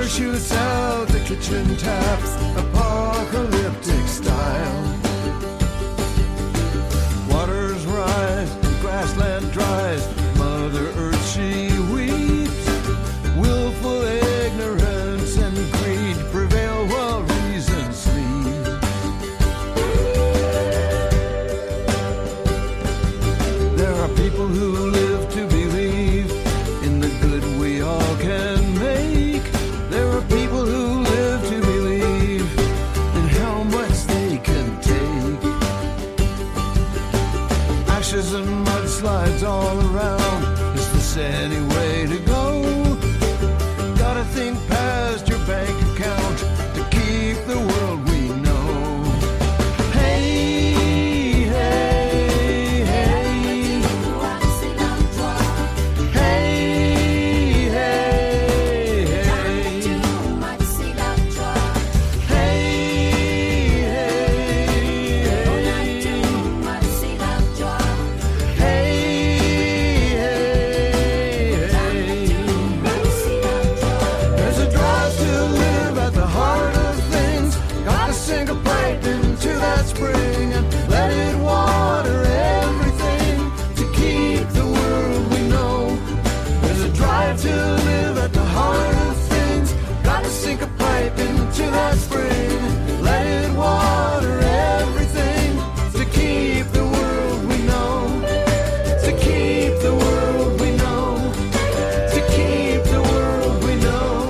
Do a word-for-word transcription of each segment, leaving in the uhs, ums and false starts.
Water shoots out the kitchen taps, apocalyptic style. Waters rise, grassland dries, Mother Earth she weeps. Willful ignorance and greed prevail while reason sleeps. There are people who live to believe in the good we all can make. There are people who live to believe in how much they can take. Ashes and mudslides all around. Is this any way to go? Gotta think past your bank account to keep the world we know. Hey, hey, hey. Hey, hey, hey. Hey, there's a drive to live at the heart of things. Gotta sink a pipe into that spring and let it water everything to keep the world we know. There's a drive to live at the heart of things. Gotta sink a pipe into that spring, let it water everything to keep the world we know. To keep the world we know. To keep the world we know.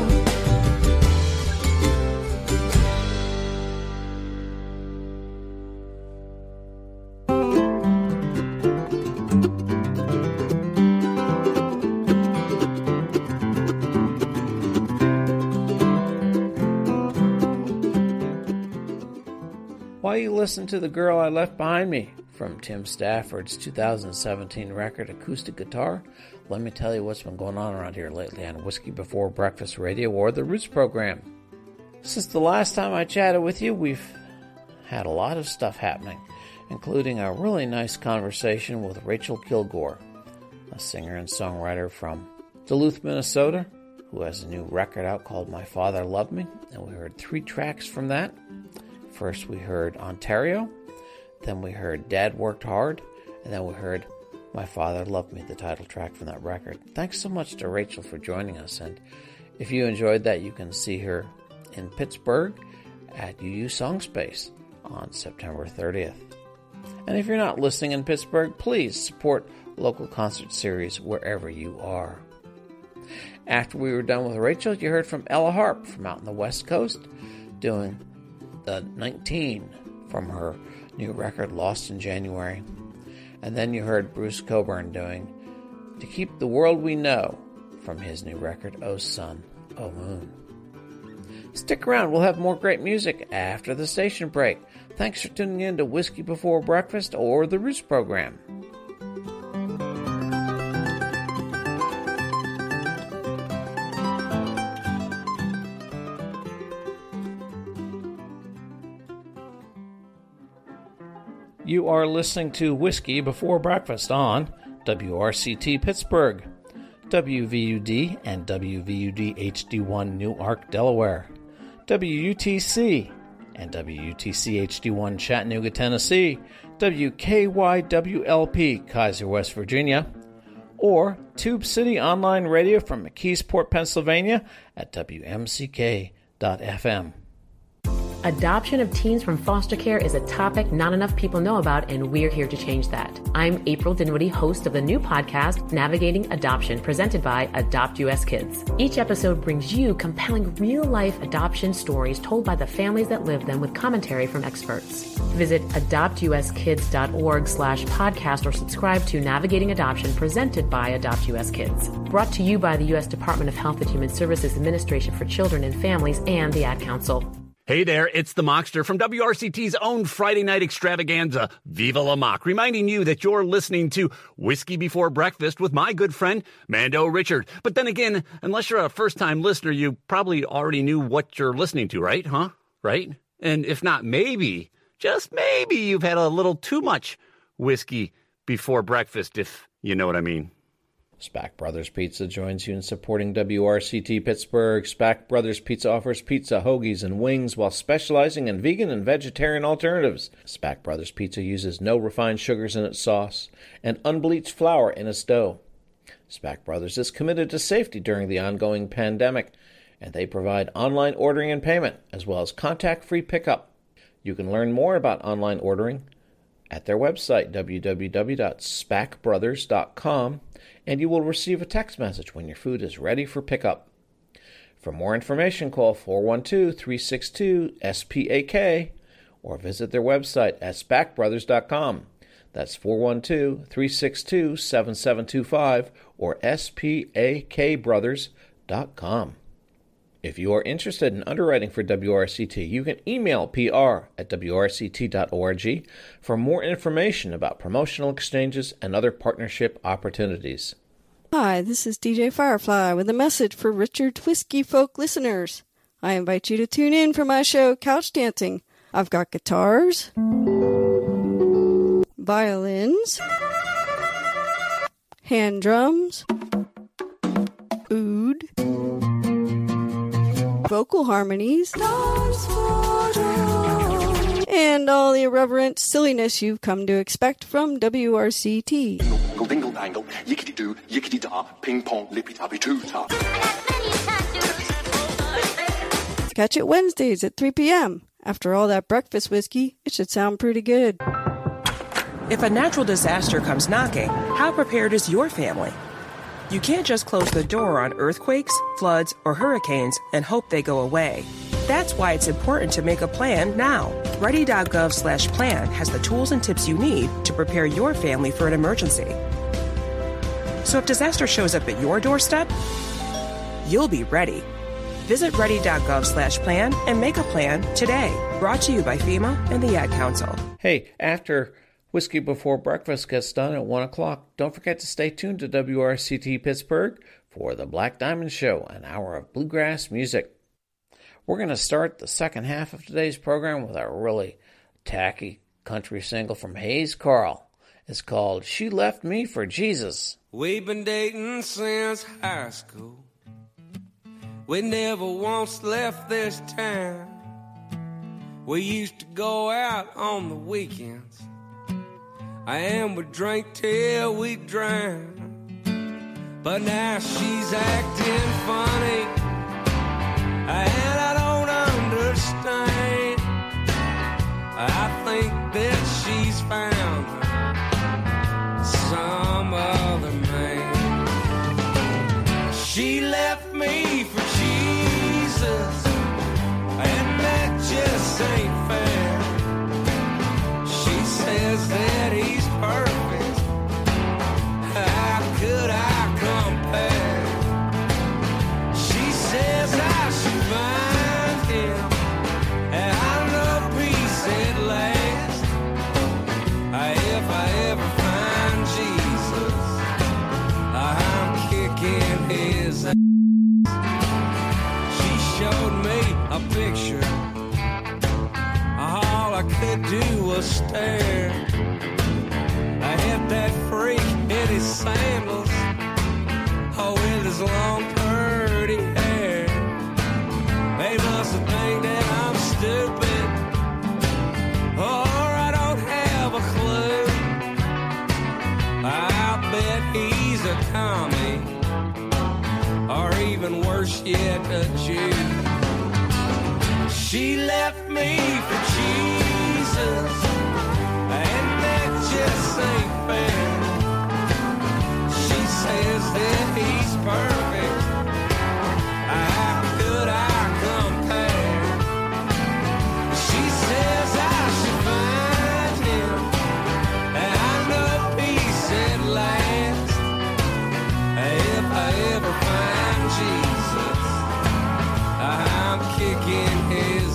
Why You Listen to the Girl I Left Behind Me from Tim Stafford's two thousand seventeen record Acoustic Guitar. Let me tell you what's been going on around here lately on Whiskey Before Breakfast Radio or the Roots program. Since the last time I chatted with you, we've had a lot of stuff happening, including a really nice conversation with Rachel Kilgore, a singer and songwriter from Duluth, Minnesota, who has a new record out called My Father Loved Me, and we heard three tracks from that. First we heard Ontario, then we heard Dad Worked Hard, and then we heard My Father Loved Me, the title track from that record. Thanks so much to Rachel for joining us, and if you enjoyed that, you can see her in Pittsburgh at U U Song Space on September thirtieth. And if you're not listening in Pittsburgh, please support local concert series wherever you are. After we were done with Rachel, you heard from Ella Harp from out in the West Coast doing the nineteen from her new record Lost in January. And then you heard Bruce Coburn doing To Keep the World We Know from his new record Oh Sun, Oh Moon. Stick around, we'll have more great music after the station break. Thanks for tuning in to Whiskey Before Breakfast or the Roots program. You are listening to Whiskey Before Breakfast on W R C T Pittsburgh, W V U D and W V U D H D one Newark, Delaware, W U T C and W U T C H D one Chattanooga, Tennessee, W K Y W L P Kaiser, West Virginia, or Tube City Online Radio from McKeesport, Pennsylvania at W M C K dot F M. Adoption of teens from foster care is a topic not enough people know about, and we're here to change that. I'm April Dinwiddie, host of the new podcast, Navigating Adoption, presented by Adopt U S Kids. Each episode brings you compelling real-life adoption stories told by the families that live them with commentary from experts. Visit adopt u s kids dot org slash podcast or subscribe to Navigating Adoption, presented by Adopt U S Kids. Brought to you by the U S Department of Health and Human Services Administration for Children and Families and the Ad Council. Hey there, it's the Mockster from W R C T's own Friday night extravaganza, Viva La Mock, reminding you that you're listening to Whiskey Before Breakfast with my good friend, Mando Richard. But then again, unless you're a first-time listener, you probably already knew what you're listening to, right? Huh? Right? And if not, maybe, just maybe you've had a little too much whiskey before breakfast, if you know what I mean. Spack Brothers Pizza joins you in supporting W R C T Pittsburgh. Spack Brothers Pizza offers pizza, hoagies, and wings while specializing in vegan and vegetarian alternatives. Spack Brothers Pizza uses no refined sugars in its sauce and unbleached flour in its dough. Spack Brothers is committed to safety during the ongoing pandemic, and they provide online ordering and payment, as well as contact-free pickup. You can learn more about online ordering at their website, w w w dot spack brothers dot com, and you will receive a text message when your food is ready for pickup. For more information, call four one two, three six two, S P A K or visit their website at spack brothers dot com. That's four one two, three six two, seven seven two five or S P A K brothers dot com. If you are interested in underwriting for W R C T, you can email P R at w r c t dot org for more information about promotional exchanges and other partnership opportunities. Hi, this is D J Firefly with a message for Richard Whiskey Folk listeners. I invite you to tune in for my show, Couch Dancing. I've got guitars, violins, hand drums, oud, vocal harmonies, and all the irreverent silliness you've come to expect from W R C T. Dingle, dingle, dangle, yickety doo, yickety da, ping pong, lippy tappy too ta. Catch it Wednesdays at three p.m. After all that breakfast whiskey, it should sound pretty good. If a natural disaster comes knocking, how prepared is your family? You can't just close the door on earthquakes, floods, or hurricanes and hope they go away. That's why it's important to make a plan now. ready dot gov slash plan has the tools and tips you need to prepare your family for an emergency. So if disaster shows up at your doorstep, you'll be ready. Visit ready dot gov slash plan and make a plan today. Brought to you by FEMA and the Ad Council. Hey, after Whiskey Before Breakfast gets done at one o'clock, don't forget to stay tuned to W R C T Pittsburgh for the Black Diamond Show, an hour of bluegrass music. We're going to start the second half of today's program with a really tacky country single from Hayes Carll. It's called She Left Me for Jesus. We've been dating since high school. We never once left this town. We used to go out on the weekends, and would drink till we drown. But now she's acting funny, and I don't understand. I think that she's found some other man. She left me for Jesus, and that just ain't fair. She says that he's perfect. How could I compare? She says I should find him, and I know peace at last. If I ever find Jesus, I'm kicking his ass. She showed me a picture. All I could do was stare. I hit that freak in his sandals, oh, with his long pretty hair. They must have think that I'm stupid, or I don't have a clue. I bet he's a commie, or even worse yet, a Jew. She left me for Jesus, and that just ain't fair. She says that he's perfect. How could I compare? She says I should find him, and I know peace at last. If I ever find Jesus, I'm kicking his.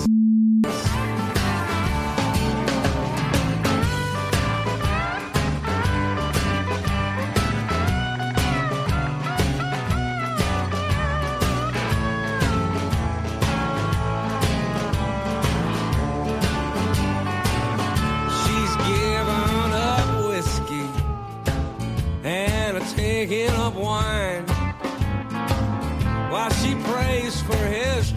Taking up one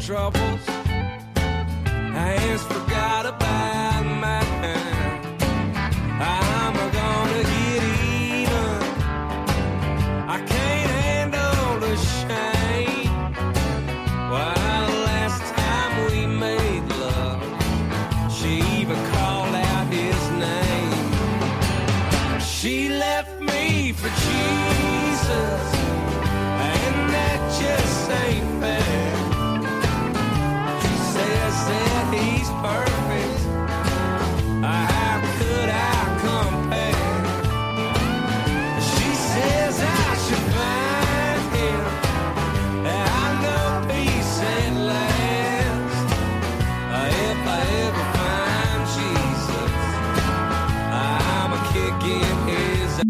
troubles. I ain't forgot about mine. I'm gonna get even. I can't handle the shame. Well, last time we made love, she even called out his name. She left me for Jesus, and that just ain't fair. She says that he's perfect. How could I compare? She says I should find him, and I know peace at last. If I ever find Jesus, I'm a kicking his ass.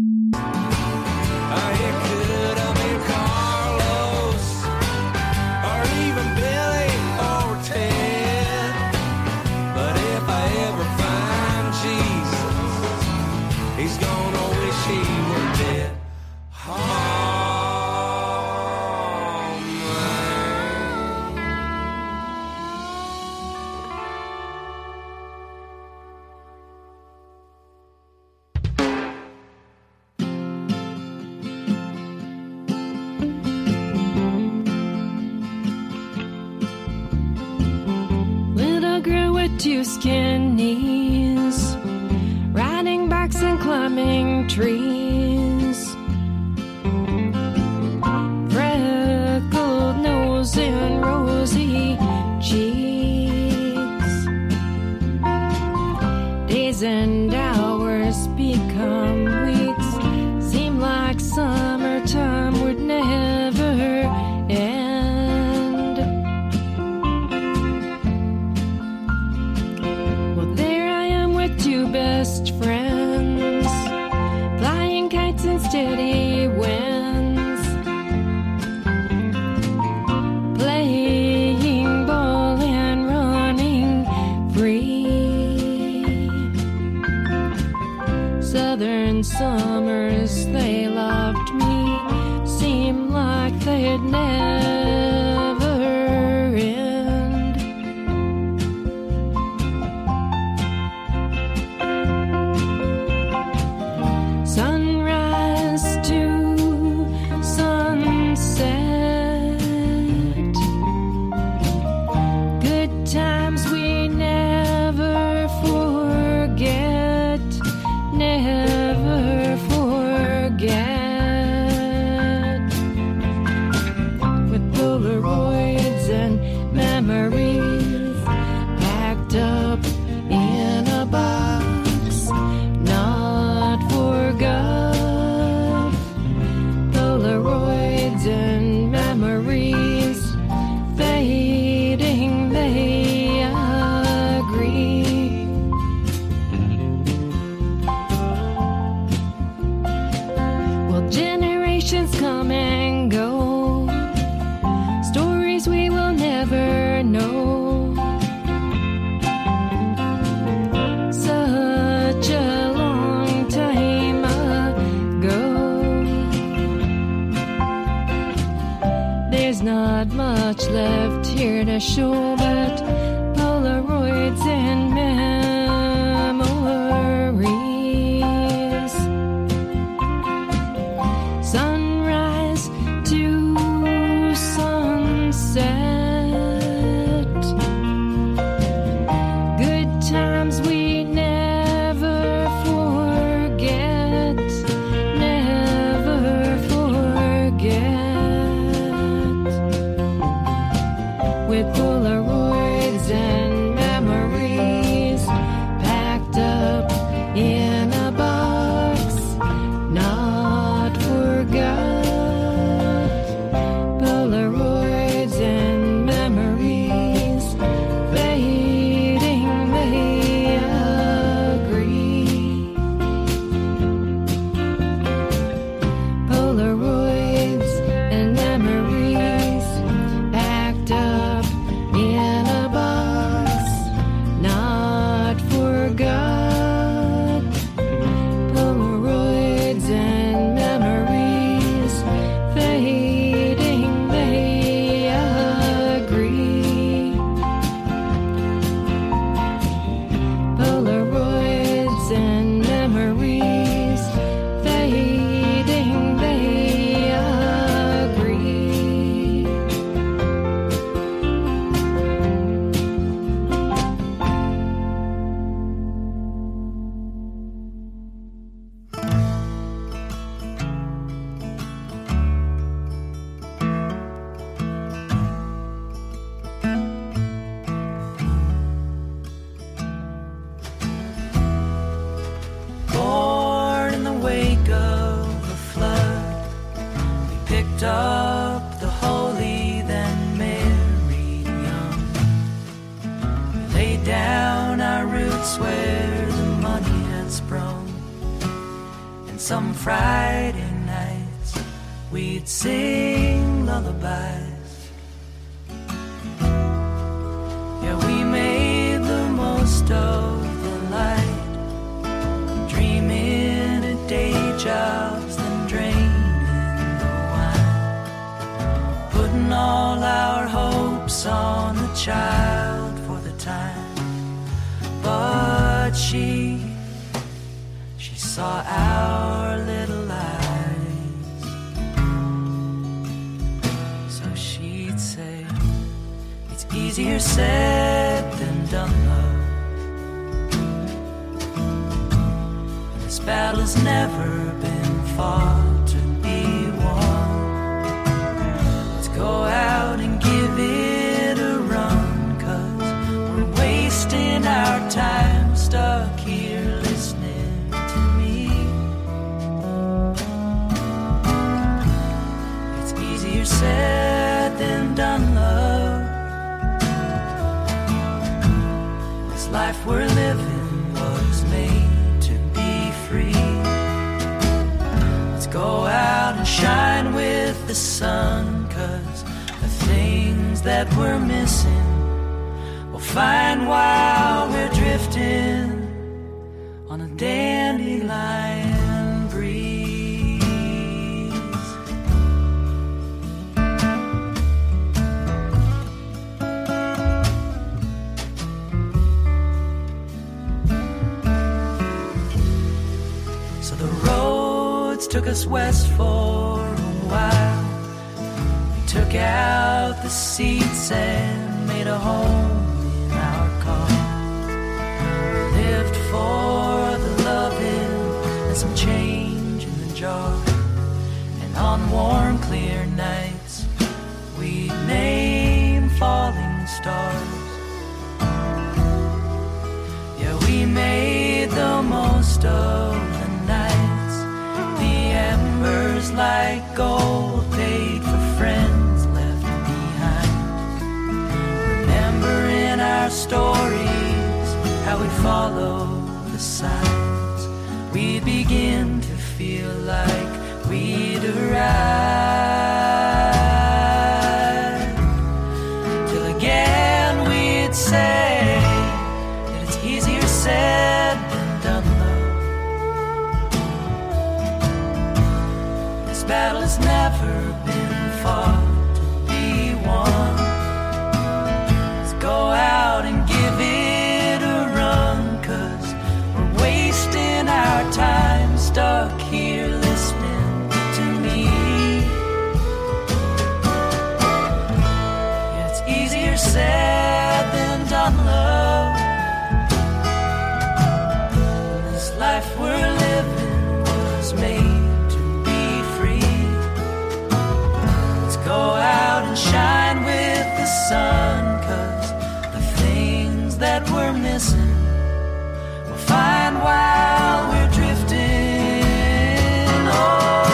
It could have been Carlos, or even Billy or Ted. But if I ever find Jesus, he's gonna wish he were dead. Oh, Little girl with two skin knees, riding bikes and climbing trees. Freckled nose and rosy cheeks. Days and hours become weeks. Seem like summertime would never end. Well, there I am with two best friends, flying kites in steady winds, playing ball and running free. Southern summers, they loved me, seemed like they'd never end. Sunrise to sunset, good times we never forget, never forget. With Polaroids and memories packed up in a box, not forgot. Polaroids and memories fading, they agree. Well, generations come and go, stories we will never know. Such a long time ago. There's not much left here to show but Polaroids and memories. Sunrise to sunset, good times we never forget, never forget. With Polaroids and memories packed up in a box, not forgot. Polaroids and memories fading, they agree. Polaroids and memories packed up in a box, place where the money had sprung. And some Friday nights we'd sing lullabies. Yeah, we made the most of the light, dreaming of day jobs, then draining the wine, putting all our hopes on the child for the time. But she, she saw our little eyes. So she'd say, it's easier said than done, love. This battle's never been fought to be won. Let's go out and give it a run, 'cause we're wasting our time stuck here listening to me. It's easier said than done, love. This life we're living was made to be free. Let's go out and shine with the sun, 'cause the things that we're missing we'll find while we're drifting on a dandelion breeze. So the roads took us west for a while. We took out the seats and made a home in our car. We lived for the loving and some change in the jar. And on warm, clear nights, we'd name falling stars. Yeah, we made the most of the nights. The embers like gold paid for friends left behind. Remembering our stories, how we follow the signs, we begin to feel like we'd arrived. Till again we'd say that it's easier said than done, love. This battle has never been fought to be won. Let's go out and give it a run, 'cause we're wasting our time stuck here listening to me. Yeah, it's easier said than done, love. This life we're living was made to be free. Let's go out and shine with the sun, 'cause the things that we're missing we'll find while we're drifting. Oh,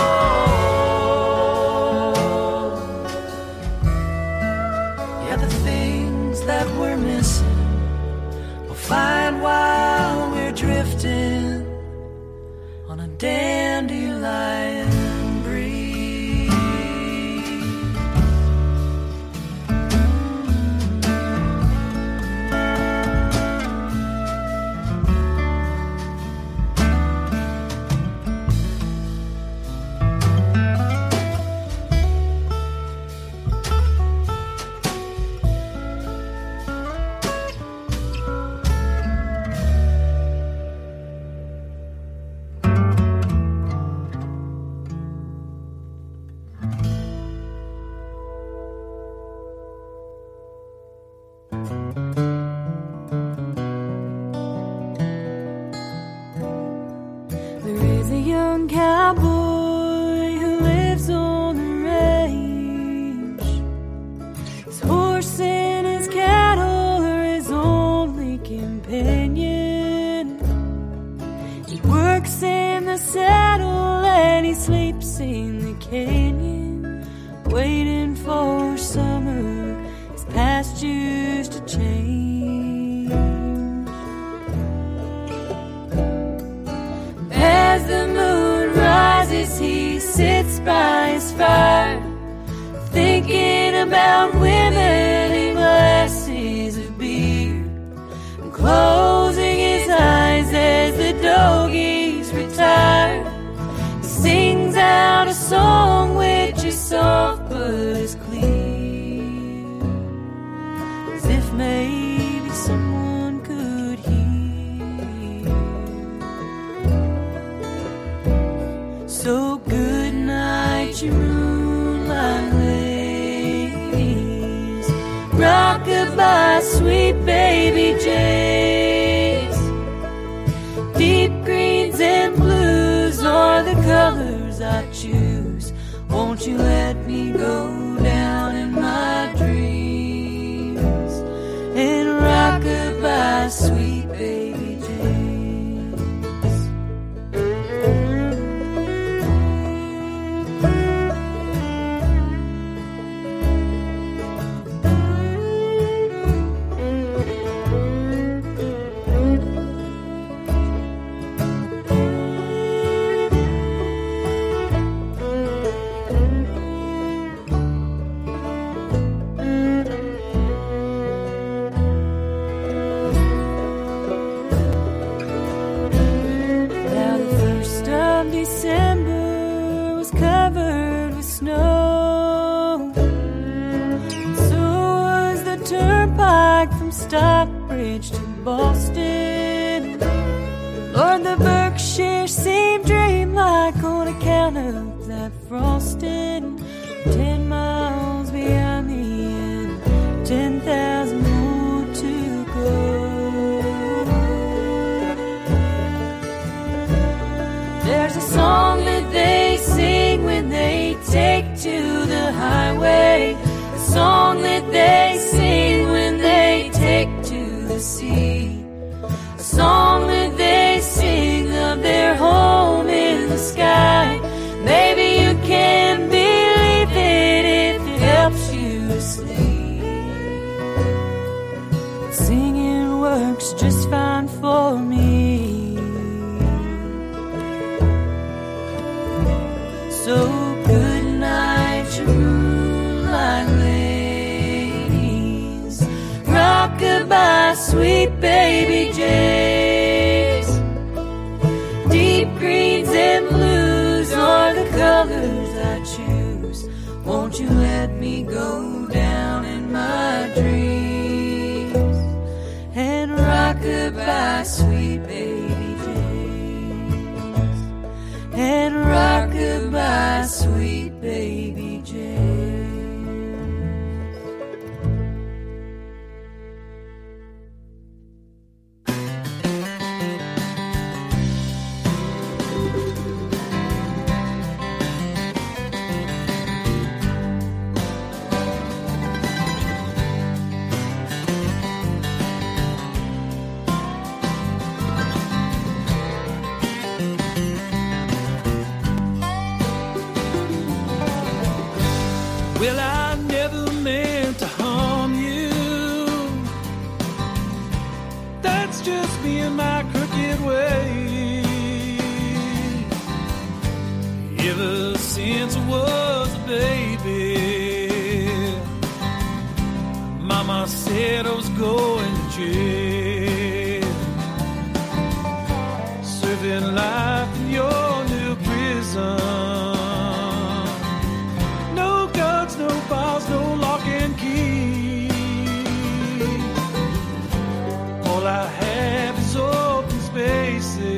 yeah, the things that we're missing we'll find while we're drifting on a dandelion breeze. There is a young cowboy who lives on the range. His horse and his cattle are his only companion. He works in the saddle and he sleeps in the canyon, waiting for summer, his pastures to change. by his fire, thinking about women and glasses of beer, and closing his eyes as the doggies retire. He sings out a song which is soft but is clear, as if maybe someone could hear. So good night, you moonlight ladies, rock-a-bye, sweet baby Jays. Deep greens and blues are the colors I choose. Won't you let me go down in my dreams and rock-a-bye, sweet baby Jays. Now the first of December was covered with snow. So was the turnpike from Stockbridge to Boston. Lord, the Berkshire seemed dreamlike on account of that frosting. Ten miles behind me and ten thousand more to go. There's a song that they sing when they take to the highway, a song that they sing when they take to the sea, a song that they sing of their home in the sky. Maybe you can believe it if it helps you to sleep. Singing works just fine for me. So good night, you moonlight ladies, rock-a-bye, sweet baby Jays. Deep greens and blues are the colors I choose. Won't you let me go down in my dreams and rock-a-bye, sweet baby Jays, and rock-a-bye, sweet baby Jays. Well, I never meant to harm you. That's just me and my crooked way. Ever since I was a baby, Mama said I was going to jail, serving life in your new prison. No bars, no lock and key. All I have is open spaces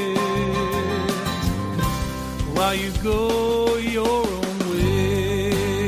while you go your own way.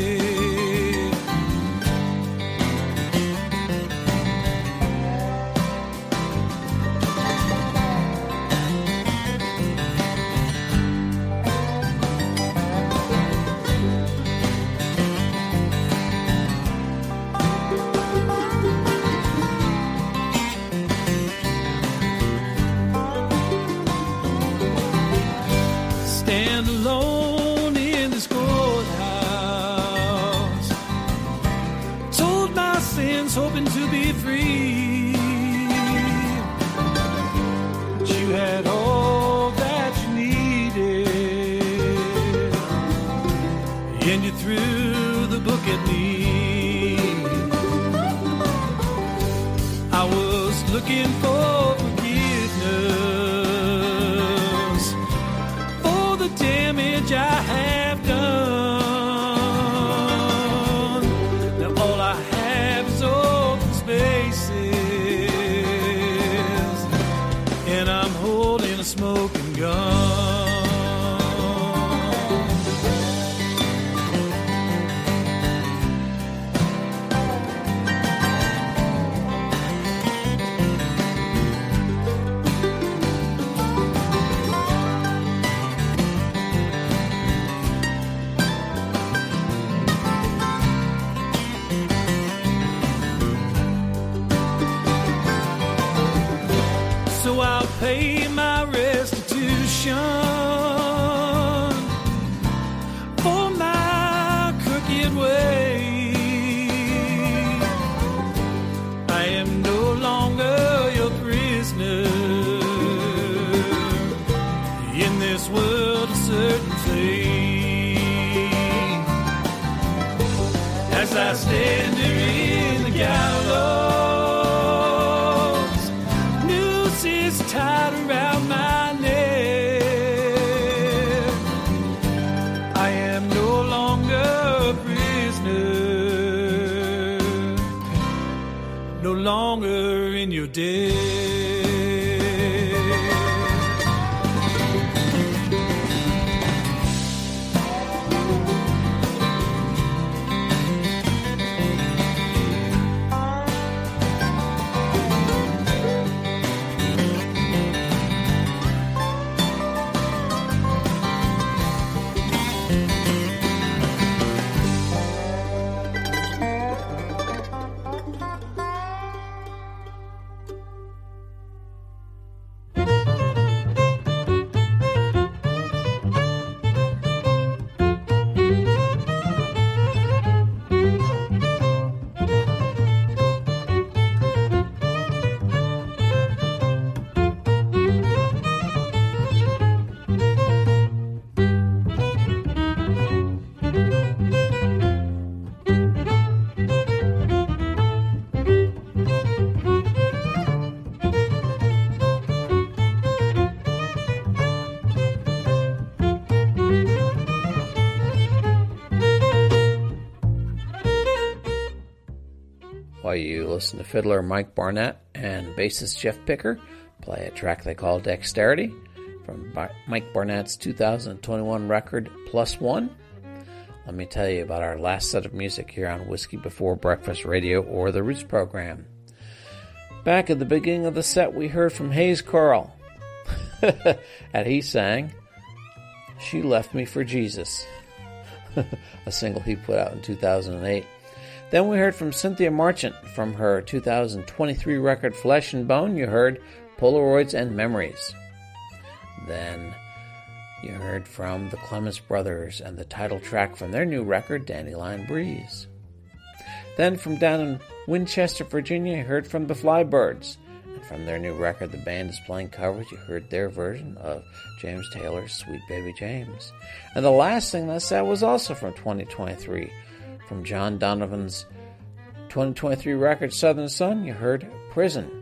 Stand alone in this courthouse, told my sins, hoping to be free. But you had all that you needed, looking for forgiveness for the damage I have done. Now all I have is open spaces, and I'm holding a smoking gun. So I'll pay my restitution for my crooked way. I am no longer your prisoner in this world of certain fate. As I stand here in the gallows, is tied around my neck. I am no longer a prisoner, no longer in your debt. While you listen to fiddler Mike Barnett and bassist Jeff Picker play a track they call Dexterity from Mike Barnett's two thousand twenty-one record Plus One. Let me tell you about our last set of music here on Whiskey Before Breakfast Radio, or the Roots program. Back at the beginning of the set, we heard from Hayes Carll, and he sang She Left Me for Jesus, a single he put out in two thousand eight. Then we heard from Cynthia Marchant from her two thousand twenty-three record Flesh and Bone. You heard Polaroids and Memories. Then you heard from the Clements Brothers and the title track from their new record, Dandelion Breeze. Then from down in Winchester, Virginia, you heard from the Flybirds. And from their new record, the band is playing covers. You heard their version of James Taylor's Sweet Baby James. And the last thing that set was also from twenty twenty-three. From John Donovan's twenty twenty-three record, Southern Sun, you heard Prison.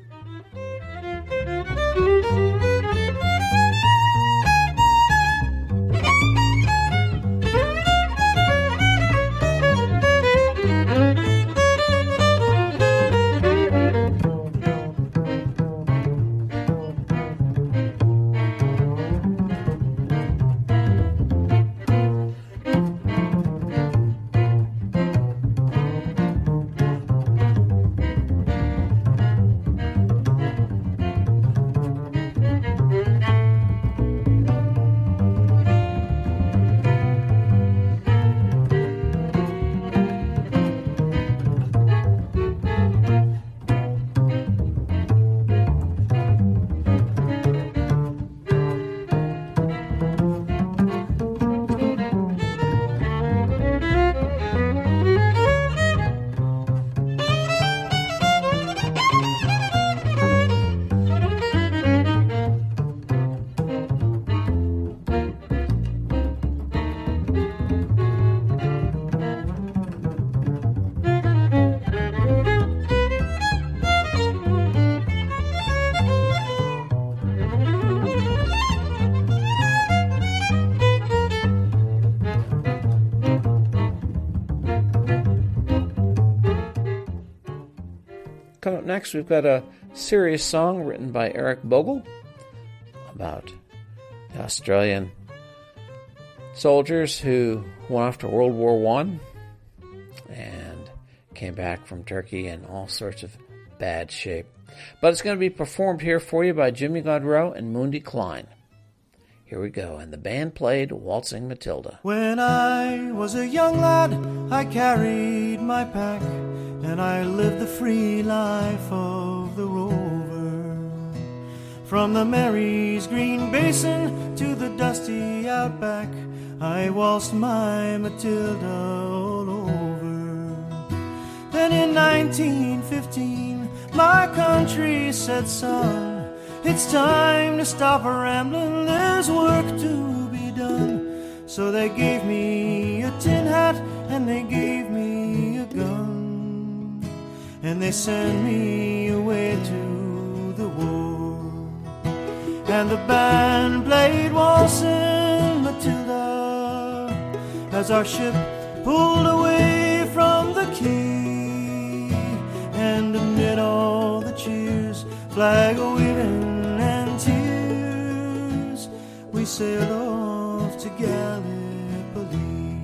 Coming up next, we've got a serious song written by Eric Bogle about the Australian soldiers who went off to World War One and came back from Turkey in all sorts of bad shape. But it's going to be performed here for you by Jimmy Gaudreau and Mundi Klein. Here we go, and the band played Waltzing Matilda. When I was a young lad, I carried my pack, and I lived the free life of the rover. From the Mary's Green Basin to the dusty outback, I waltzed my Matilda all over. Then in nineteen fifteen, my country said, son, it's time to stop rambling, there's work to be done. So they gave me a tin hat and they gave me a gun, and they sent me away to the war. And the band played Waltzing Matilda as our ship pulled away from the quay. And amid all the cheers, flag waving and tears, we sailed off to Gallipoli.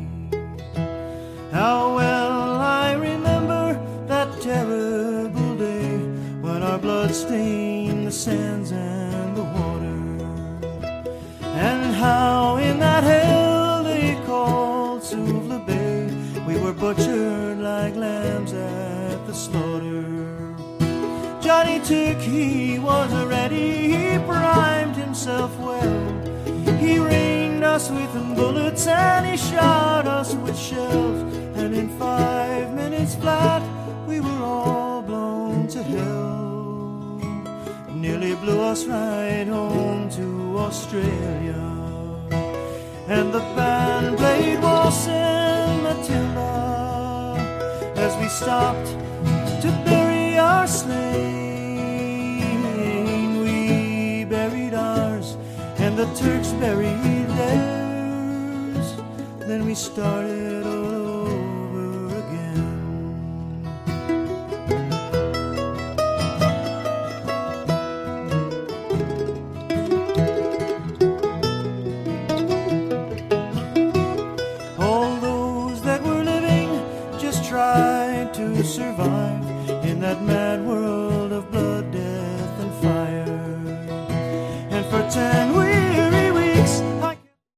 How well I remember that terrible day when our blood stained the sands and the water, and how in that hell they called Suvla Bay we were butchered like lambs at the slaughter. Johnny Tick, he was ready, he primed himself well. He rained us with bullets and he shot us with shells. And in five minutes flat, we were all blown to hell. Nearly blew us right home to Australia. And the band played Waltzing Matilda as we stopped to bury our slain. We buried ours and the Turks buried theirs. Then we started all over again. All those that were living just tried to survive in that mad world of blood, death, and fire. And for ten weary weeks, I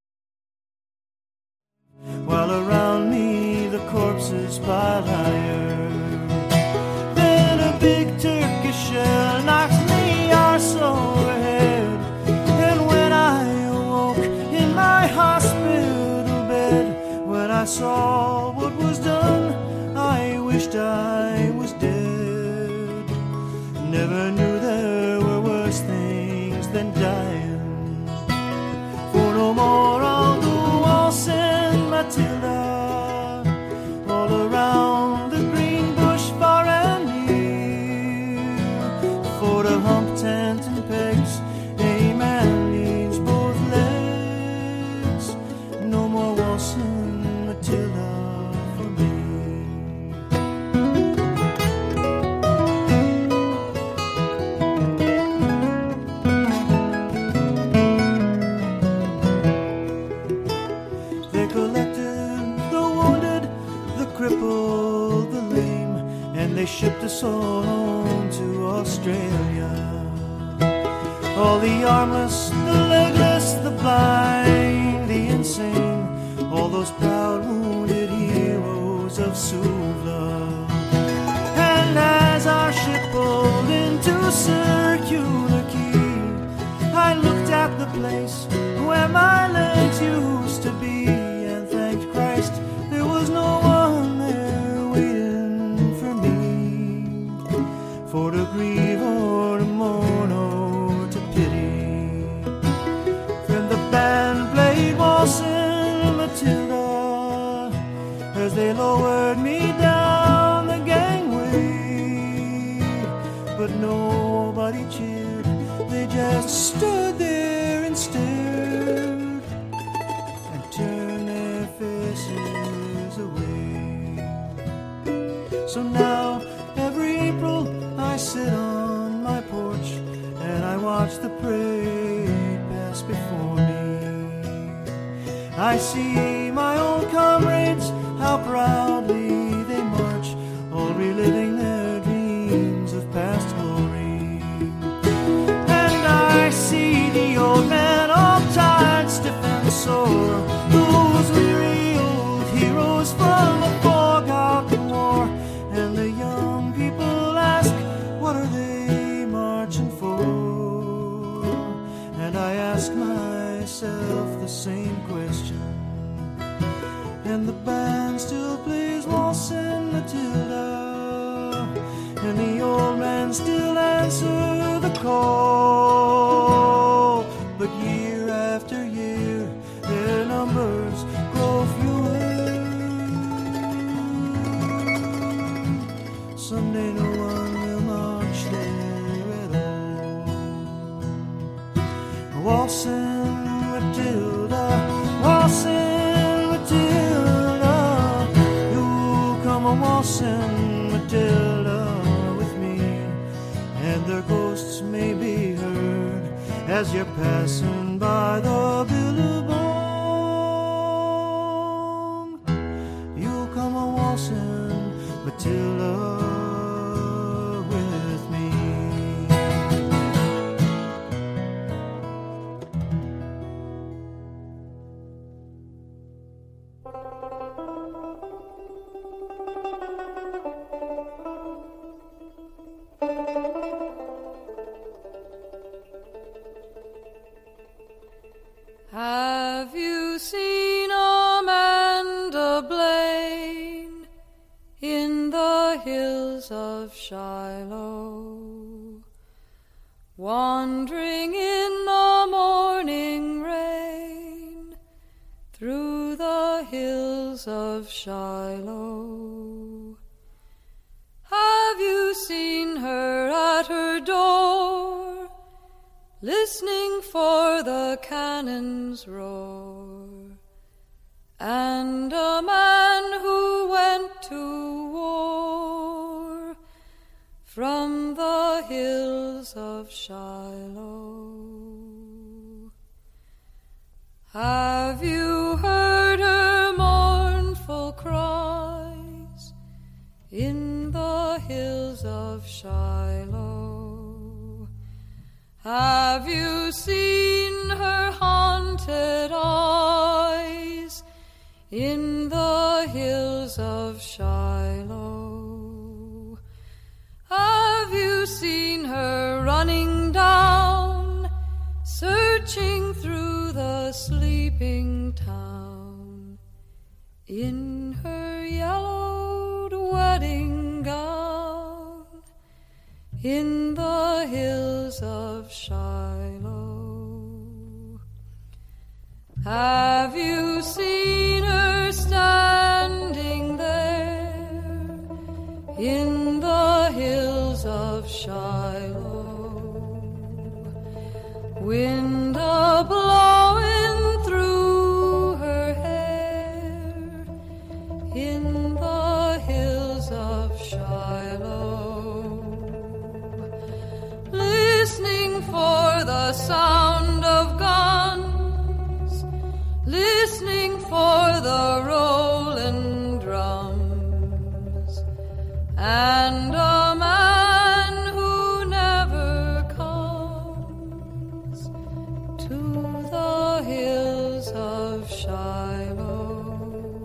while around me the corpses piled higher. Then a big Turkish shell knocked me arse overhead, and when I awoke in my hospital bed, when I saw what was done, I wished I was dead. Never knew there were worse things than dying. For no more I'll go waltzing Matilda all around the green bush far and near. For the hump tent and pegs, a man needs both legs. No more waltzing Matilda for me. They collected the wounded, the crippled, the lame, and they shipped us all home to Australia. All the armless, the legless, the blind, the insane, all those proud wounded heroes of Suvla. And as our ship pulled into Circular Quay, I looked at the place where my legs used to be, and thanked Christ there was no one there waiting for me, for to grieve or to mourn or to pity. Then the band played Waltzing Matilda as they lowered me down the gangway, but nobody cheered, they just stood there and stared and turned their faces away. So now every April I I see my old comrades, how proudly they march, all reliving their dreams of past glory. And I see the old men all tired, stiff and sore, those weary old heroes from the forgotten war. And the young people ask, what are they marching for? And I ask myself the same question. And the band still plays Waltz and Matilda, and the old men still answer the call. But year after year, their numbers grow fewer. Someday no one will march there at all. Waltz and Matilda, Waltz and Matilda, you'll come a waltzing Matilda with me, and their ghosts may be heard as you're passing by the billabong. You'll come a waltzing Matilda with me. Have you seen Amanda Blaine in the hills of Shiloh, wandering in the morning rain through the hills of Shiloh? Have you seen her at her door, listening for the cannon's roar, and a man who went to war from the hills of Shiloh? Have you heard her mournful cries in the hills of Shiloh? Have you seen her haunted eyes in the hills of Shiloh? Have you seen her running down, searching through the sleeping town, in her yellowed wedding gown, in the hills of Shiloh? Have you seen her standing there in the hills of Shiloh, wind a-blowing through her hair, in the hills of Shiloh, listening for the sound of guns, listening for the rolling drums, and a man who never comes to the hills of Shiloh?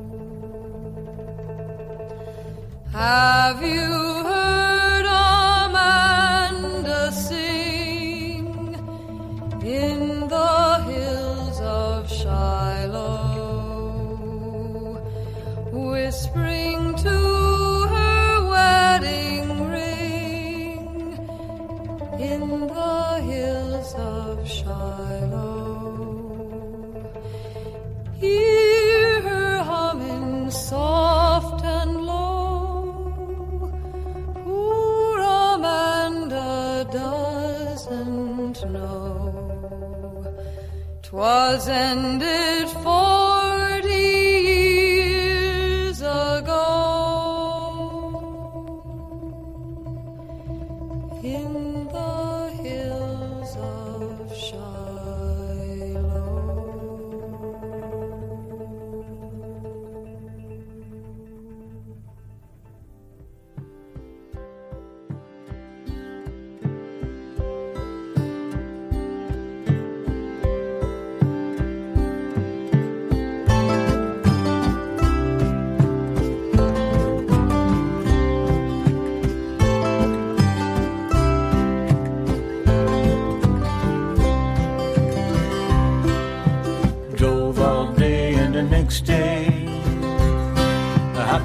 Have you heard Amanda sing in the hills of Shiloh, whispering to her wedding ring in the hills of Shiloh? Hear her humming soft and low, poor Amanda doesn't know 'twas ended forty years ago in the hills of Shiloh.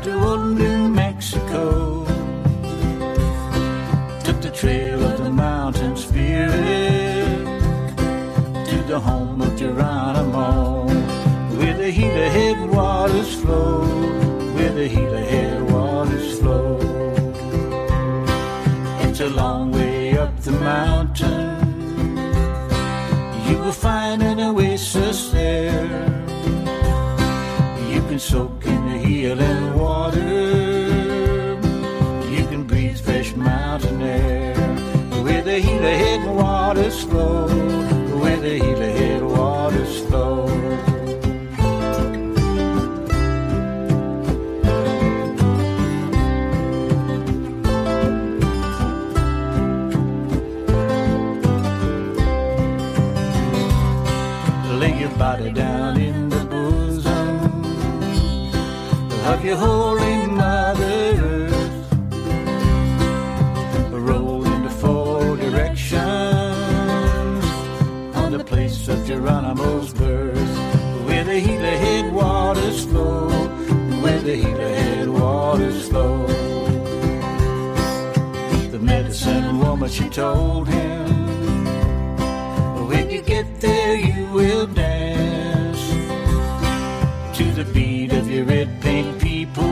to old New Mexico. Took the trail of the mountain spirit to the home of Geronimo, where the Gila headwaters flow, where the Gila headwaters flow. It's a long way up the mountain, you will find an oasis there. You can soak in the healing water, you can breathe fresh mountain air, where the Gila headwaters flow, where the Gila headwaters flow. Lay your body down in the bosom of your holy mother earth. Roll into four directions on the place of Geronimo's birth, where the Gila headwaters flow, where the Gila headwaters flow. The medicine woman, she told him, when you get there you will dance to the beat of your red paint people.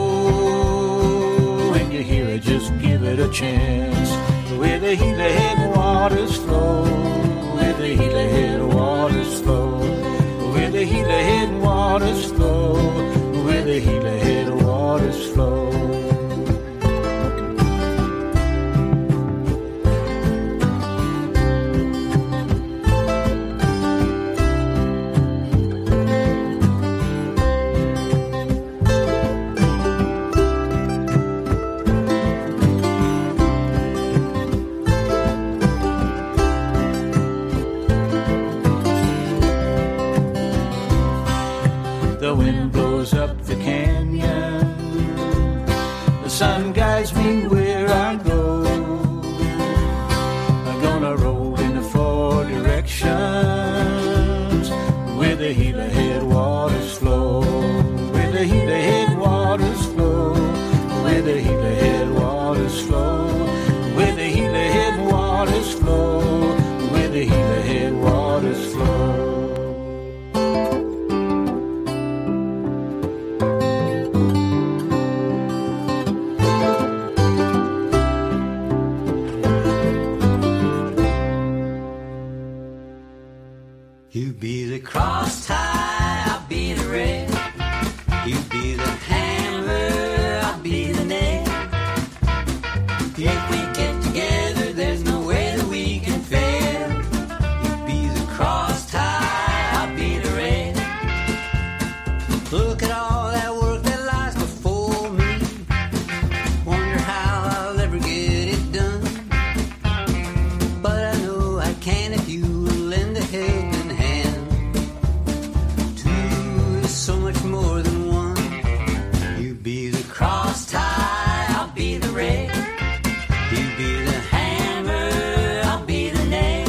When you hear it, just give it a chance, where the Gila headwaters flow, where the Gila headwaters flow, where the Gila headwaters flow, where the Gila headwaters flow. The wind blows up the canyon, the sun guides me where I go. I'm gonna roll in the four directions, where the Gila headwaters flow, where the Gila headwaters flow, where the Gila headwaters flow, where the Gila headwaters flow, where the Gila headwaters flow. You be the cross tie, I'll be the red. You be the hammer, I'll be the nail. If we get together, there's no way that we can fail. You be the cross tie, I'll be the red. Look at all that work that lies before me. Wonder how I'll ever get it done. But I know I can if you lend a helping hand. Two is so much more than one. You be the cross tie, I'll be the red. You be the hammer, I'll be the nail.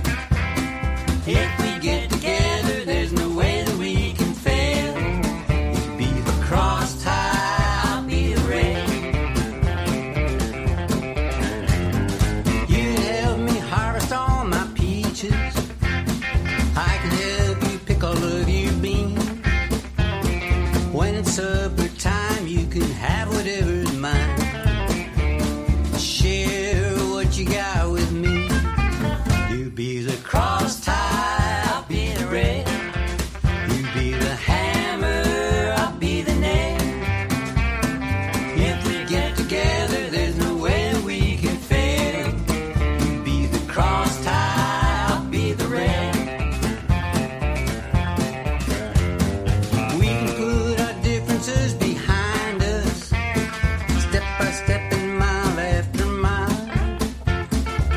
If we get together, there's no way that we can fail. You be the cross tie, I'll be the red. You help me harvest all my peaches. I can help you pick all of your beans. When it's supper time, you can have whatever's mine. Share what you got with me. You be the cross tie, I'll be the red. You be the hammer, I'll be the nail. If we get together, there's no way that we can fail. You be the cross tie, I'll be the red. We can put our differences behind us, step by step and mile after mile.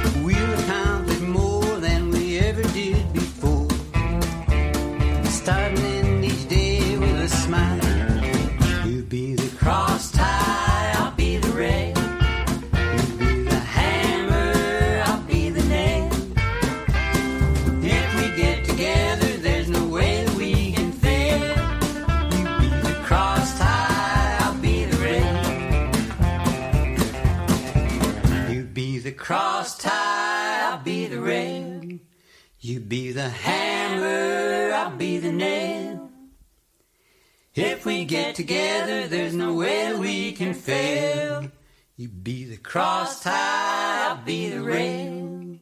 cross tie, I'll be the rail. You be the hammer, I'll be the nail. If we get together, there's no way we can fail. You be the cross tie, I'll be the rail.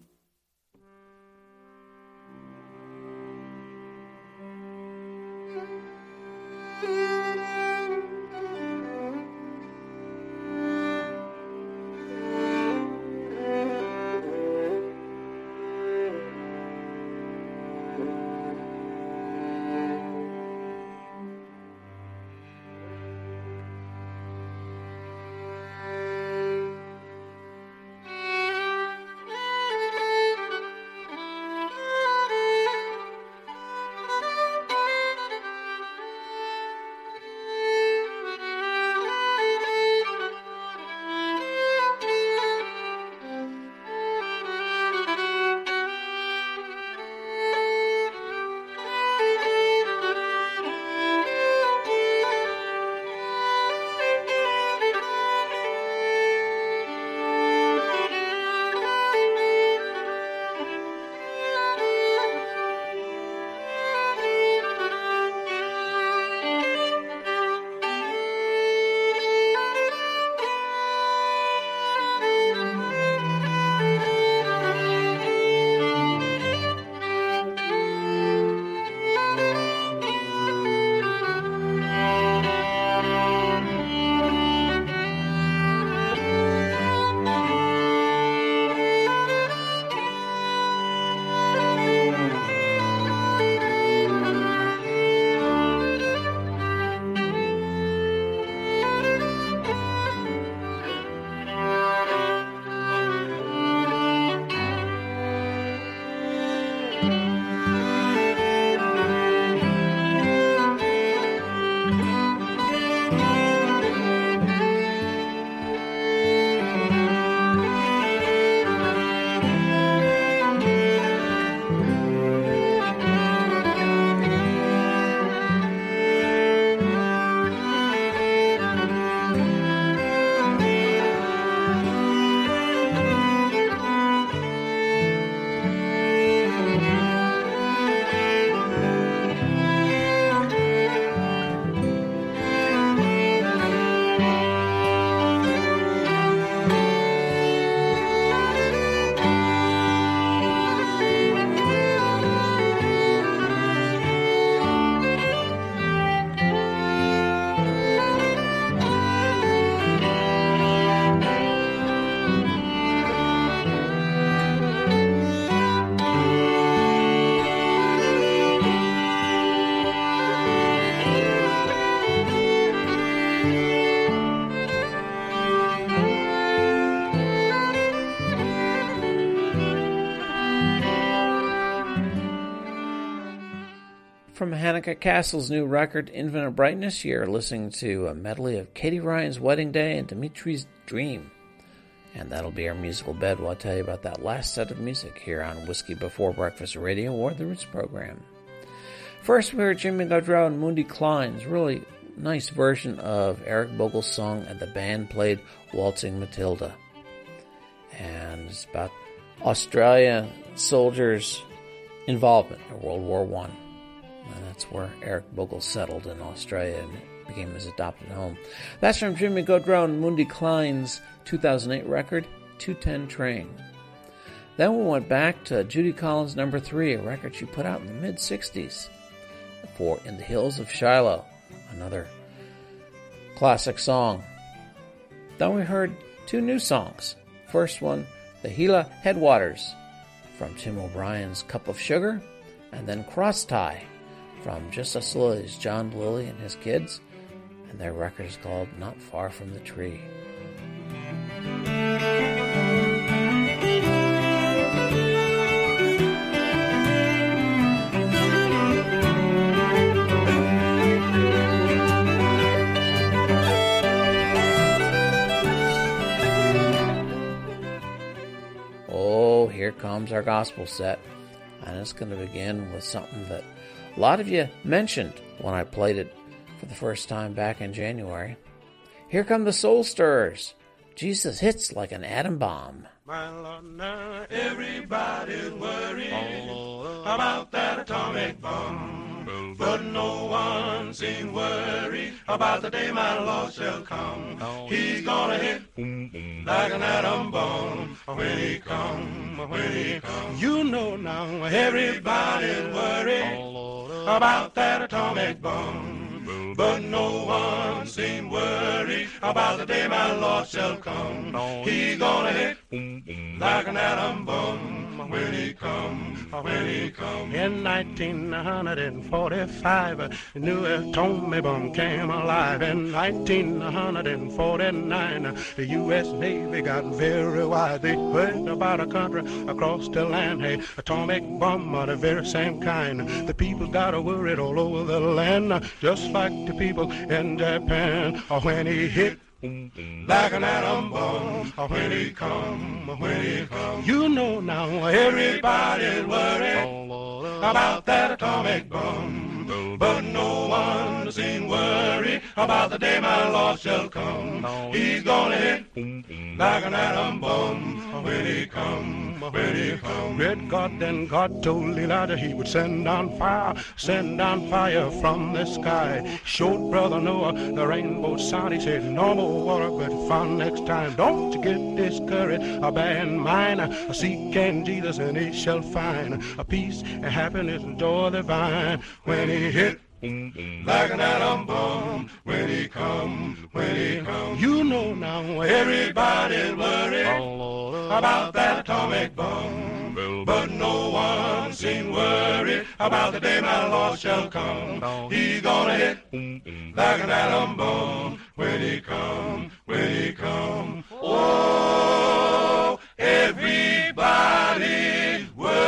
From Hanukkah Castle's new record, Infinite Brightness, you're listening to a medley of Katie Ryan's Wedding Day and Dimitri's Dream. And that'll be our musical bed. We'll tell you about that last set of music here on Whiskey Before Breakfast Radio or the Roots program. First, we heard Jimmy Gaudreau and Mundi Klein's really nice version of Eric Bogle's song, and the band played Waltzing Matilda. And it's about Australian soldiers' involvement in World War One. And that's where Eric Bogle settled in Australia and it became his adopted home. That's from Jimmy Gaudreau and Mundi Klein's two thousand eight record, two ten Train. Then we went back to Judy Collins' number three, a record she put out in the mid-sixties, for In the Hills of Shiloh, another classic song. Then we heard two new songs. First one, The Gila Headwaters, from Tim O'Brien's Cup of Sugar, and then Cross Tie, from Just Us Lilies, John Lilly and his kids, and their record is called Not Far From the Tree. Oh, here comes our gospel set, and it's going to begin with something that a lot of you mentioned when I played it for the first time back in January. Here come the Soul Stirrers Jesus hits like an atom bomb. My Lord, now everybody's worried about that atomic bomb, but no one seems worried about the day my Lord shall come. He's gonna hit like an atom bomb when he come, when he come. You know now everybody's worried about that atomic bomb, but no one seems worried about the day my Lord shall come. He's gonna hit like an atom bomb when he come, when he come. In nineteen forty-five, the new atomic bomb came alive. In nineteen forty-nine, the U S Navy got very wise. They heard about a country across the land, hey, atomic bomb of the very same kind. The people got worried all over the land, just like the people in Japan. Or when he hit like an atom bomb, or when he come, when he come. You know now everybody's worried about that atomic bomb, but no one seems worried about the day my Lord shall come. He's gonna hit like an atom bomb when he come, when he come. Great God, then God told Elijah he would send down fire, send down fire from the sky. Showed Brother Noah the rainbow sign. He said, no more water, but found next time. Don't you get discouraged or bear in mind. Seek in Jesus and he shall find a peace and happiness and joy divine. When he hit like an atom bomb, when he come, when he come. You know now everybody's worried about that atomic bomb, but no one seems worried about the day my Lord shall come. He's gonna hit like an atom bomb when he come, when he come. Oh, everybody's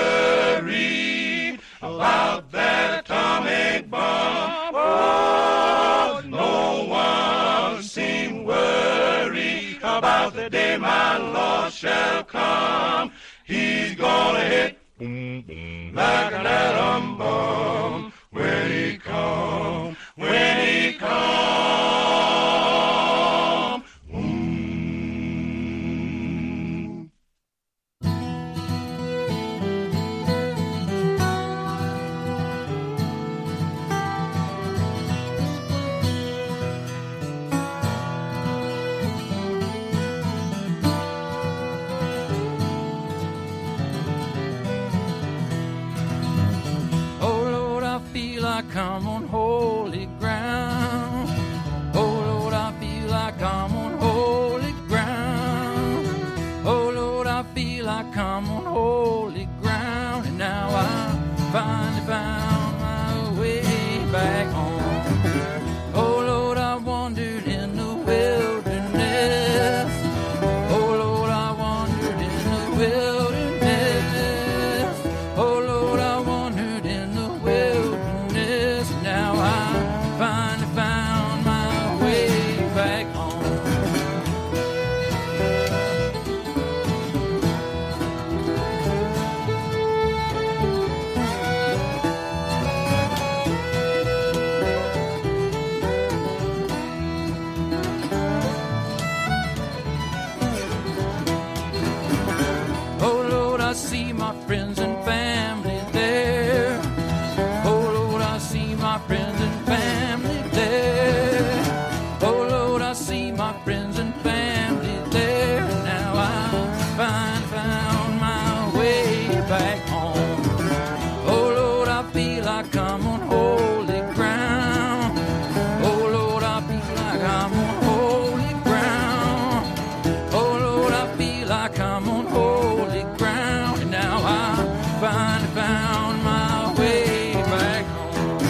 worried about that atomic bomb. Oh, no one seems worried about the day my Lord shall come. He's gonna hit like an atom bomb when he come, when he come. I'm on holy ground. Oh Lord, I feel like I'm on holy ground. Oh Lord, I feel like I'm on holy ground. And now I finally found my way back home. Oh Lord, I wandered in the wilderness. Oh Lord, I wandered in the wilderness. Oh Lord, I wandered in the wilderness. Now I finally found my way back home. Oh Lord, I see my friends and family there. Oh Lord, I see my friends and family there. Oh Lord, I see my friends and family there. Now I finally found my way back home. Oh Lord, I feel like I'm on holy ground. Oh Lord, I feel like I'm on holy ground. Oh Lord, I feel like I'm on holy ground. And now I finally found my way back home.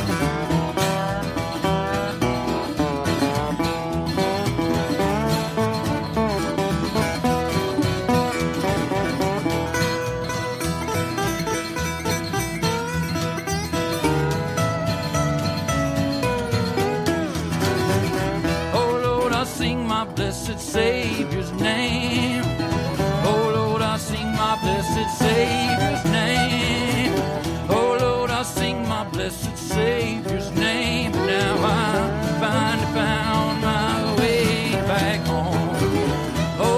Blessed Savior's name. Oh Lord, I sing my blessed Savior's name. Oh Lord, I sing my blessed Savior's name. Now I finally found my way back home. Oh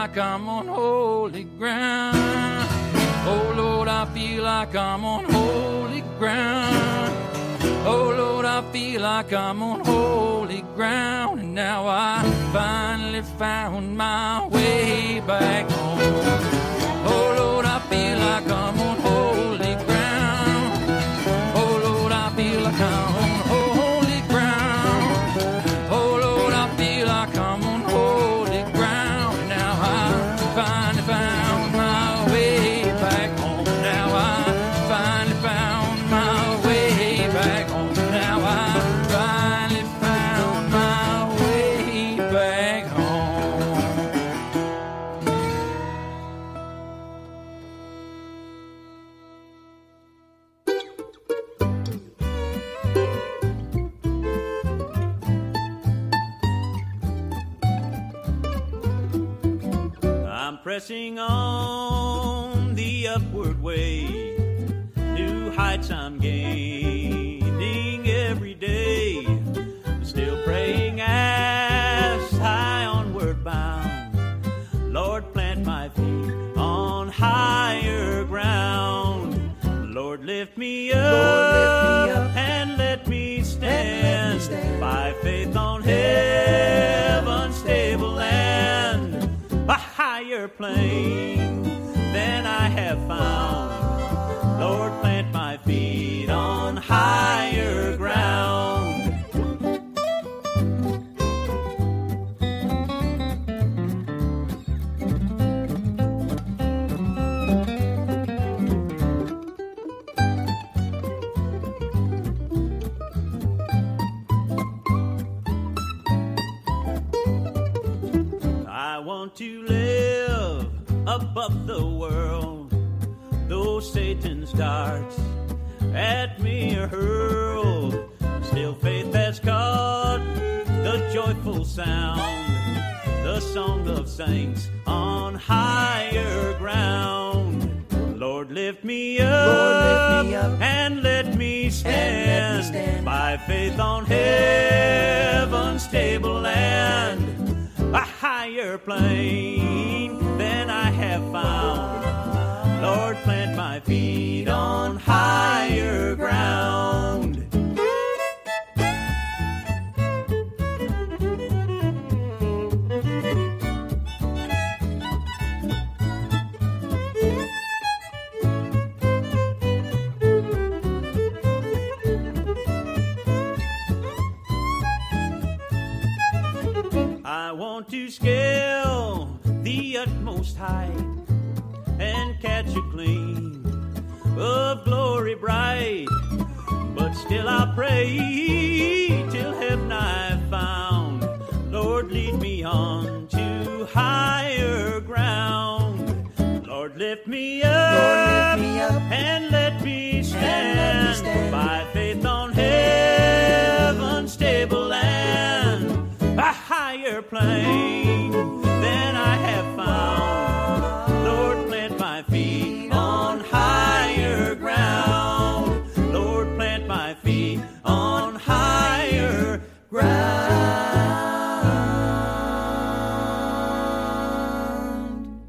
like I'm on holy ground. Oh Lord, I feel like I'm on holy ground. Oh Lord, I feel like I'm on holy ground. And now I finally found my way back home. Oh Lord, I feel like I'm on holy ground. Oh Lord, I feel like I'm on holy ground. Oh Lord, I feel like I'm on holy ground. And now I finally found my way back home. Now I finally found my way back home. Now I finally found my way back home. I'm pressing on the upward way. New heights I'm gaining every day. Still praying as I onward bound. Lord, plant my feet on higher ground. Lord, lift me up, Lord, lift me up and let me stand, let me stand by faith on heaven's stable land. A higher plane than I have found. Lord, plant my feet on higher ground. I want to live above the world, though Satan's darts at me are hurled. Still faith has caught the joyful sound, the song of saints on higher ground. Lord, lift me up, Lord, lift me up and let me stand, let me stand by faith on heaven's stable land. A higher plane than I have found. Lord, plant my feet on higher ground. I want to scale the utmost height and catch a gleam of glory bright. But still I pray till heaven I've found. Lord, lead me on to higher ground. Lord, lift me up, Lord, lift me up and let me stand, let me stand by faith on heaven's stable land. A higher plane than I have found. Lord, plant my feet on higher ground. Lord, plant my feet on higher ground.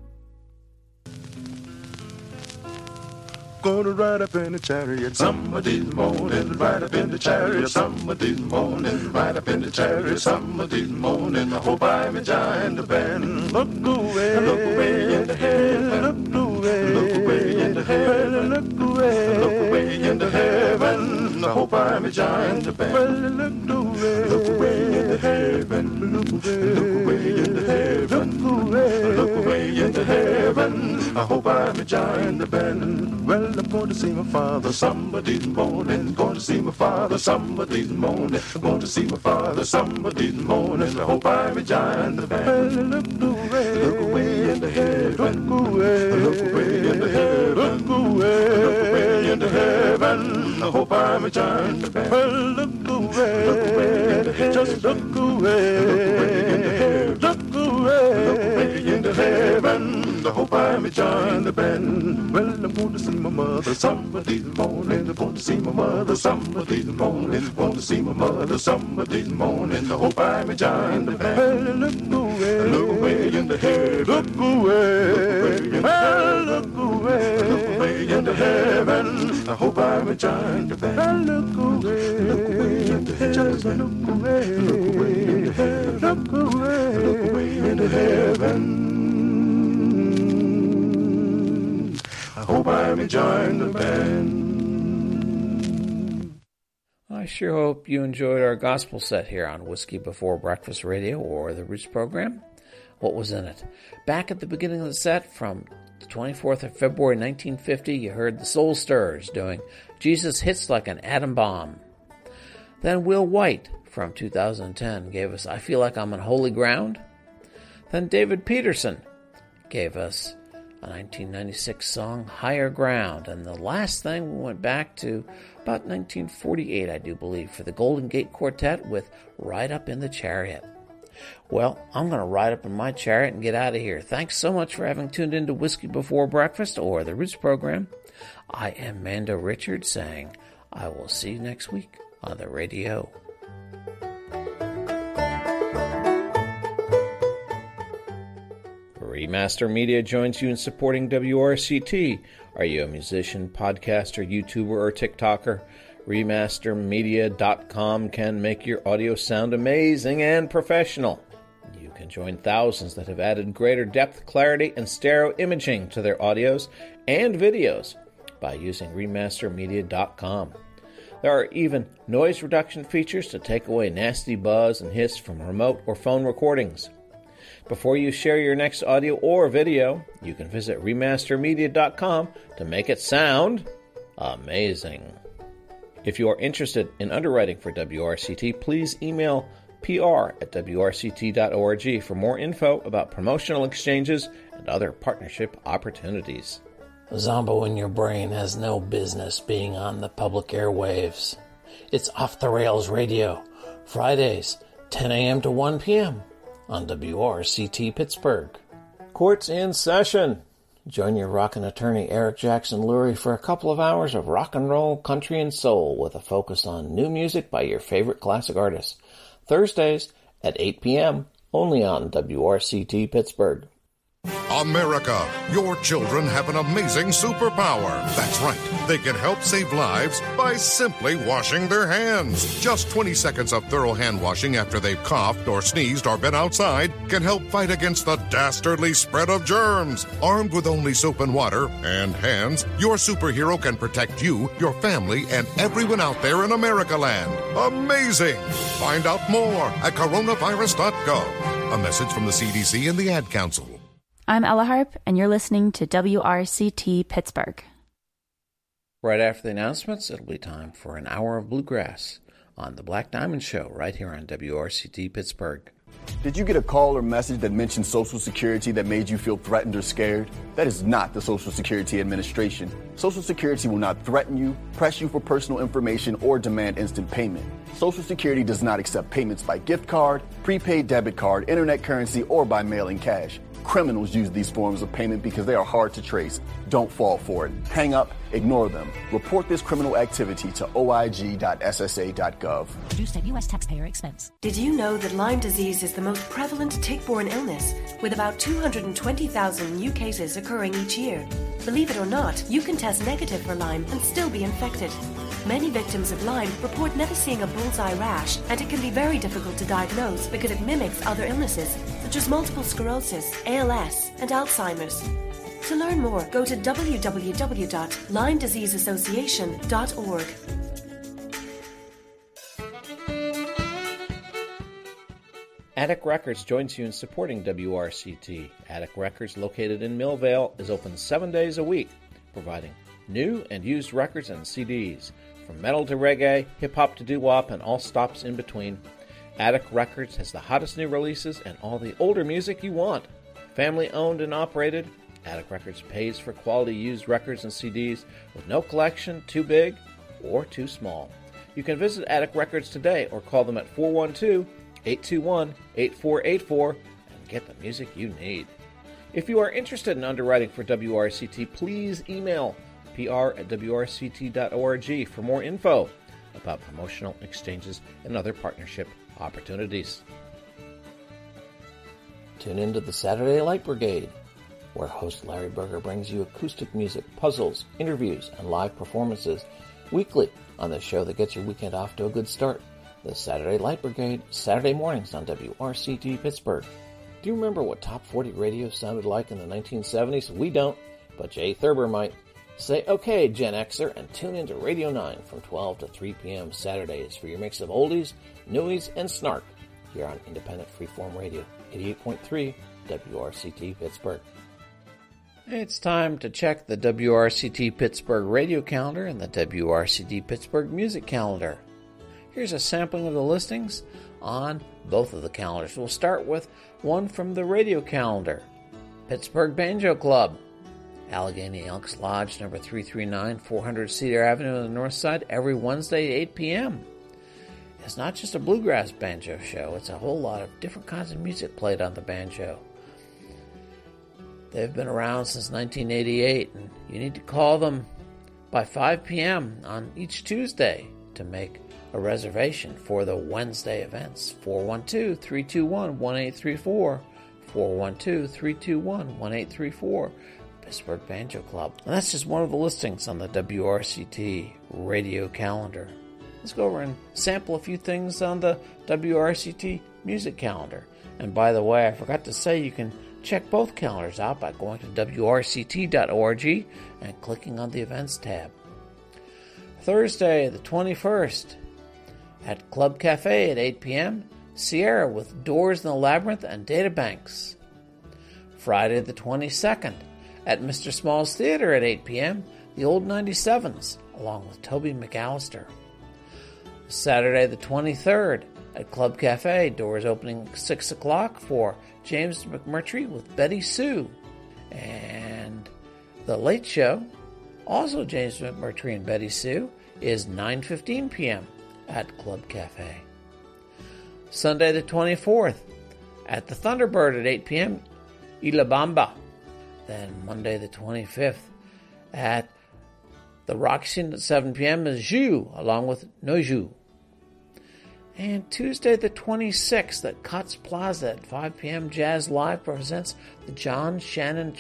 Gonna ride up in the chariot somebody's morning, ride up in the chariot somebody's morning, ride up in the chariot somebody's morning. I hope I may join the band. Look away, look away into heaven, look away, look away into heaven, look away, look away into heaven. I hope I may join the band. Look away, look away into heaven, look away, look away into heaven, look away, look away into heaven. I hope I may join the band. Well, I'm going to see my father somebody's morning. Going to see my father somebody's morning. I'm going to see my father somebody's morning. I hope I may join the band. Look away, look away into heaven. Look away, look away into heaven. Look away, look away into heaven. I hope I may join the band. Look away, look away into heaven. Just look away, look away into heaven. Look away, look away into heaven. I hope I me join the band. Well, I want to see my mother somebody's morning. I want to see my mother somebody's morning. Want to see my mother somebody's morning. I hope I may join the band. Well, look away, look away in the heaven. Look away, well, look away, look away into heaven. I hope I may join the band. Look away, look away into heaven. Just look away, look away into heaven. Look away, look away into heaven. I hope I may join the band. I sure hope you enjoyed our gospel set here on Whiskey Before Breakfast Radio, or the Roots program. What was in it? Back at the beginning of the set, from the twenty-fourth of February nineteen fifty, you heard the Soul Stirrers doing Jesus Hits Like an Atom Bomb. Then Will White from two thousand ten gave us I Feel Like I'm on Holy Ground. Then David Peterson gave us a nineteen ninety-six song, Higher Ground. And the last thing, we went back to about nineteen forty-eight, I do believe, for the Golden Gate Quartet with Ride Up in the Chariot. Well, I'm going to ride up in my chariot and get out of here. Thanks so much for having tuned in to Whiskey Before Breakfast, or the Roots program. I am Mando Richard saying I will see you next week on the radio. Remaster Media joins you in supporting W R C T. Are you a musician, podcaster, YouTuber, or TikToker? Remaster Media dot com can make your audio sound amazing and professional. You can join thousands that have added greater depth, clarity, and stereo imaging to their audios and videos by using Remaster Media dot com. There are even noise reduction features to take away nasty buzz and hiss from remote or phone recordings. Before you share your next audio or video, you can visit Remaster Media dot com to make it sound amazing. If you are interested in underwriting for W R C T, please email P R at W R C T dot org for more info about promotional exchanges and other partnership opportunities. Zombo in your brain has no business being on the public airwaves. It's Off the Rails Radio, Fridays, ten a.m. to one p.m. on W R C T Pittsburgh. Court's in session. Join your rockin' attorney Eric Jackson Lurie for a couple of hours of rock and roll, country, and soul with a focus on new music by your favorite classic artists. Thursdays at eight p.m. only on W R C T Pittsburgh. America, your children have an amazing superpower. That's right. They can help save lives by simply washing their hands. Just twenty seconds of thorough hand washing after they've coughed or sneezed or been outside can help fight against the dastardly spread of germs. Armed with only soap and water and hands, your superhero can protect you, your family, and everyone out there in America land. Amazing! Find out more at coronavirus dot gov. A message from the C D C and the Ad Council. I'm Ella Harp, and you're listening to W R C T Pittsburgh. Right after the announcements, it'll be time for an hour of bluegrass on the Black Diamond Show right here on W R C T Pittsburgh. Did you get a call or message that mentioned Social Security that made you feel threatened or scared? That is not the Social Security Administration. Social Security will not threaten you, press you for personal information, or demand instant payment. Social Security does not accept payments by gift card, prepaid debit card, internet currency, or by mailing cash. Criminals use these forms of payment because they are hard to trace. Don't fall for it. Hang up, ignore them. Report this criminal activity to O I G dot S S A dot gov. Produced at U S taxpayer expense. Did you know that Lyme disease is the most prevalent tick-borne illness, with about two hundred twenty thousand new cases occurring each year? Believe it or not, you can test negative for Lyme and still be infected. Many victims of Lyme report never seeing a bullseye rash, and it can be very difficult to diagnose because it mimics other illnesses, such as multiple sclerosis, A L S, and Alzheimer's. To learn more, go to w w w dot lyme disease association dot org. Attic Records joins you in supporting W R C T. Attic Records, located in Millvale, is open seven days a week, providing new and used records and C Ds. From metal to reggae, hip-hop to doo-wop, and all stops in between, Attic Records has the hottest new releases and all the older music you want. Family owned and operated, Attic Records pays for quality used records and C Ds with no collection too big or too small. You can visit Attic Records today or call them at four one two, eight two one, eight four eight four and get the music you need. If you are interested in underwriting for W R C T, please email P R at W R C T dot org for more info about promotional exchanges and other partnership opportunities. Tune into the Saturday Light Brigade, where host Larry Berger brings you acoustic music, puzzles, interviews, and live performances weekly on the show that gets your weekend off to a good start. The Saturday Light Brigade, Saturday mornings on W R C T Pittsburgh. Do you remember what Top forty radio sounded like in the nineteen seventies? We don't, but Jay Thurber might. Say okay, Gen Xer, and tune into Radio nine from twelve to three p.m. Saturdays for your mix of oldies, newies, and snark here on Independent Freeform Radio, eighty-eight point three W R C T Pittsburgh. It's time to check the W R C T Pittsburgh radio calendar and the W R C T Pittsburgh music calendar. Here's a sampling of the listings on both of the calendars. We'll start with one from the radio calendar. Pittsburgh Banjo Club, Allegheny Elks Lodge, number three thirty-nine, four hundred Cedar Avenue on the north side, every Wednesday at eight p.m. It's not just a bluegrass banjo show, it's a whole lot of different kinds of music played on the banjo. They've been around since nineteen eighty-eight, and you need to call them by five p.m. on each Tuesday to make a reservation for the Wednesday events. four one two, three two one, one eight three four, four one two, three two one, one eight three four, Pittsburgh Banjo Club. And that's just one of the listings on the W R C T radio calendar. Let's go over and sample a few things on the W R C T music calendar. And by the way, I forgot to say you can check both calendars out by going to W R C T dot org and clicking on the events tab. Thursday, the twenty-first, at Club Cafe at eight p.m., Sierra with Doors in the Labyrinth and Databanks. Friday the twenty-second, at Mister Small's Theater at eight p.m., the Old ninety-sevens, along with Toby McAllister. Saturday the twenty-third, at Club Cafe, doors opening six o'clock for James McMurtry with Betty Sue. And the Late Show, also James McMurtry and Betty Sue, is nine fifteen p.m. at Club Cafe. Sunday the twenty-fourth, at the Thunderbird at eight p.m., Isla Bamba. Then Monday the twenty-fifth, at the Roxy at seven p.m. is Jus, along with Noju. And Tuesday the twenty-sixth, at Cots Plaza at five p.m., Jazz Live presents the John Shannon